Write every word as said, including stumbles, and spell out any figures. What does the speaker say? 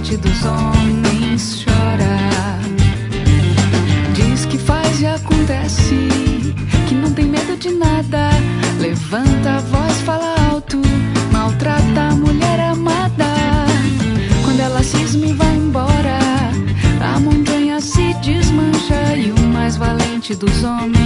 valente dos homens chora. Diz que faz e acontece, que não tem medo de nada. Levanta a voz, fala alto, maltrata a mulher amada. Quando ela cisma e vai embora, a montanha se desmancha e o mais valente dos homens